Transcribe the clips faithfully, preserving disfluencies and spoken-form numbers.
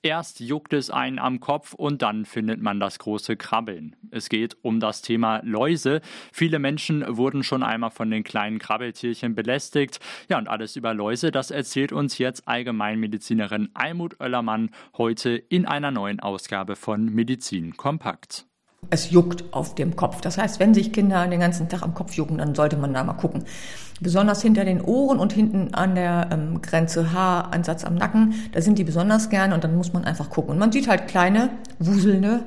Erst juckt es einen am Kopf und dann findet man das große Krabbeln. Es geht um das Thema Läuse. Viele Menschen wurden schon einmal von den kleinen Krabbeltierchen belästigt. Ja, und alles über Läuse, das erzählt uns jetzt Allgemeinmedizinerin Almut Oellermann heute in einer neuen Ausgabe von Medizin kompakt. Es juckt auf dem Kopf. Das heißt, wenn sich Kinder den ganzen Tag am Kopf jucken, dann sollte man da mal gucken. Besonders hinter den Ohren und hinten an der ähm, Grenze Haaransatz am Nacken, da sind die besonders gerne und dann muss man einfach gucken. Und man sieht halt kleine, wuselnde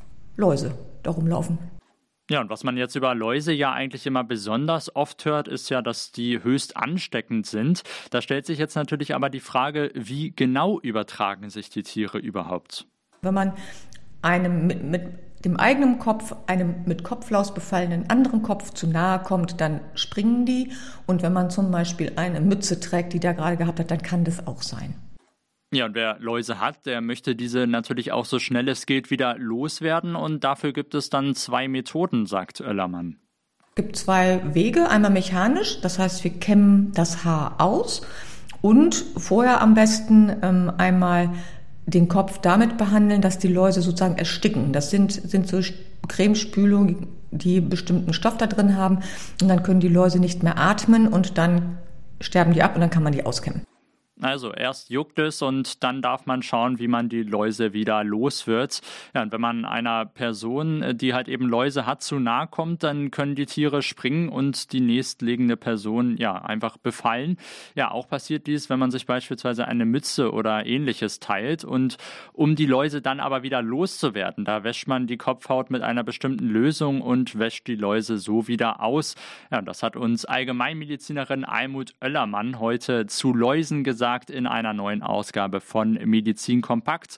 Läuse da rumlaufen. Ja, und was man jetzt über Läuse ja eigentlich immer besonders oft hört, ist ja, dass die höchst ansteckend sind. Da stellt sich jetzt natürlich aber die Frage, wie genau übertragen sich die Tiere überhaupt? Wenn man einem mit, mit dem eigenen Kopf einem mit Kopflaus befallenen anderen Kopf zu nahe kommt, dann springen die. Und wenn man zum Beispiel eine Mütze trägt, die der gerade gehabt hat, dann kann das auch sein. Ja, und wer Läuse hat, der möchte diese natürlich auch so schnell es geht wieder loswerden. Und dafür gibt es dann zwei Methoden, sagt Oellermann. Es gibt zwei Wege. Einmal mechanisch, das heißt, wir kämmen das Haar aus. Und vorher am besten ähm, einmal den Kopf damit behandeln, dass die Läuse sozusagen ersticken. Das sind, sind so Cremespülungen, die bestimmten Stoff da drin haben. Und dann können die Läuse nicht mehr atmen und dann sterben die ab und dann kann man die auskämmen. Also erst juckt es und dann darf man schauen, wie man die Läuse wieder los wird. Ja, und wenn man einer Person, die halt eben Läuse hat, zu nahe kommt, dann können die Tiere springen und die nächstliegende Person ja einfach befallen. Ja, auch passiert dies, wenn man sich beispielsweise eine Mütze oder ähnliches teilt. Und um die Läuse dann aber wieder loszuwerden, da wäscht man die Kopfhaut mit einer bestimmten Lösung und wäscht die Läuse so wieder aus. Ja, das hat uns Allgemeinmedizinerin Almut Oellermann heute zu Läusen gesagt in einer neuen Ausgabe von Medizin kompakt.